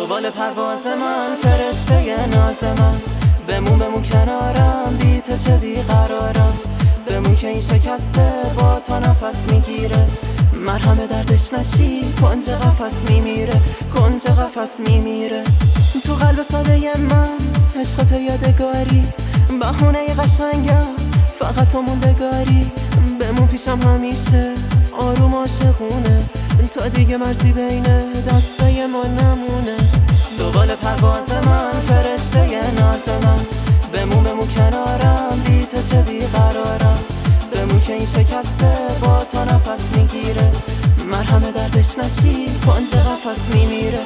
دوبال پرواز من، فرشته ناز من، بمون کنارم، بی تو چه بیقرارم. بمون که این شکسته با تا نفس میگیره، مرهم دردش نشی، کنج قفس میمیره، کنج قفس میمیره. تو قلب ساده من، عشق تو یادگاری، بهونه قشنگم، فقط تو موندگاری. بمون پیشم همیشه، آروم عاشقونه، تا دیگه مرزی بین دستای ما نمونه. دوبال پرواز من، فرشته ناز من، بمون کنارم، بی تو چه بیقرارم. بمون که این شکسته با تا نفس میگیره، مرهم دردش نشی، کنج قفس میمیره.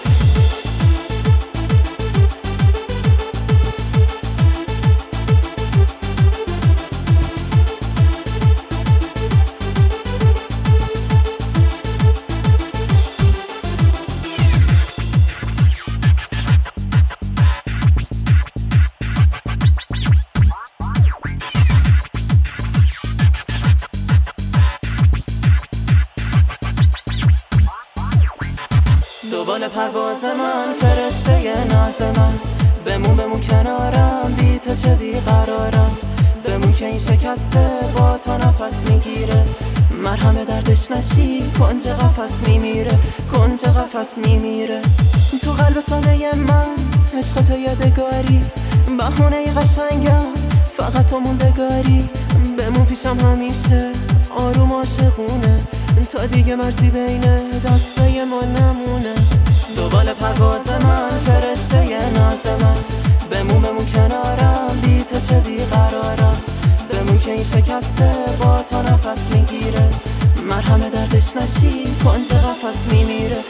دوبال پرواز من، فرشته ناز من، بمون کنارم، بی تو چه بیقرارم. بمون که این شکسته با تا نفس میگیره، مرهم دردش نشی، کنج قفس میمیره، کنج قفس میمیره. تو قلب ساده من، عشق تو یادگاری، بهونه قشنگم، فقط تو موندگاری. بمون پیشم همیشه، آروم عاشقونه، تا دیگه مرزی بین دستای ما نمونه. دوبال پرواز من، فرشته ناز من، بمون کنارم، بی تو چه بیقرارم. بمون که این شکسته با تا نفس میگیره، مرهم دردش نشی، کنج قفس میمیره.